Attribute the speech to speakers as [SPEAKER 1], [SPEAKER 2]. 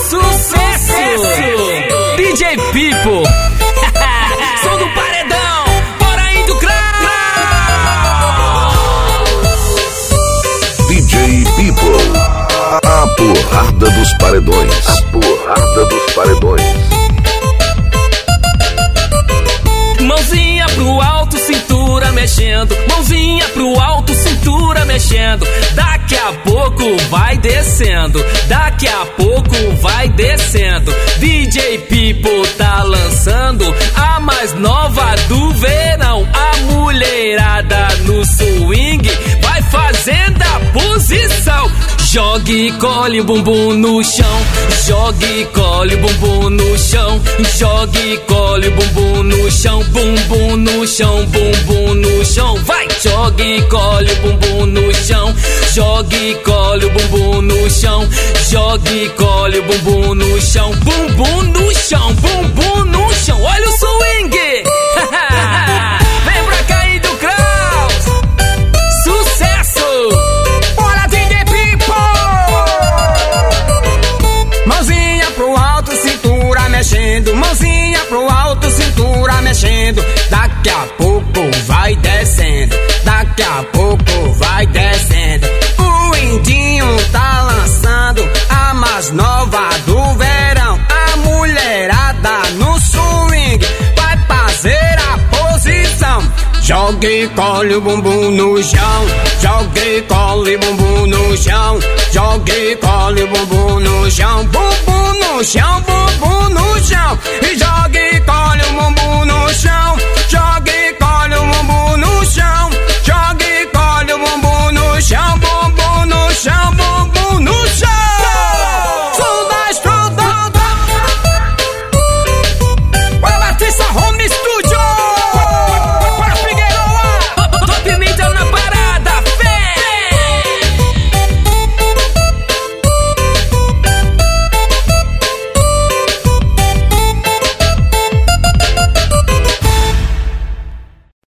[SPEAKER 1] Sucesso! DJ People! Som do paredão! Bora indo crowd!
[SPEAKER 2] DJ People, a porrada dos paredões. A porrada dos paredões.
[SPEAKER 1] Mãozinha pro alto, cintura mexendo. Mãozinha pro alto, cintura mexendo. Daqui a pouco vai descendo. Daqui a pouco vai descendo. DJ People tá lançando a mais nova do verão. A mulherada no swing vai fazendo a posição. Jogue e colhe o bumbum no chão. Jogue e colhe o bumbum no chão. Jogue e colhe o bumbum no chão. Bumbum no chão, bumbum no chão. Vai! Jogue e colhe o bumbum no chão. Jogue e colhe o bumbum no chão. Jogue e colhe o bumbum no chão. Bumbum no chão, bumbum no chão. Olha o swing! Vem pra cair do Kraus! Sucesso! Bora, DJ People! Mãozinha pro alto, cintura mexendo. Mãozinha pro alto, cintura mexendo. Daqui a pouco vai descendo. Daqui a pouco vai descendo. O indinho tá lançando a mais nova do verão. A mulherada no swing vai fazer a posição. Jogue e colhe o bumbum no chão. Jogue e colhe o bumbum no chão. Jogue e colhe o bumbum no chão. Bumbum no chão, bumbum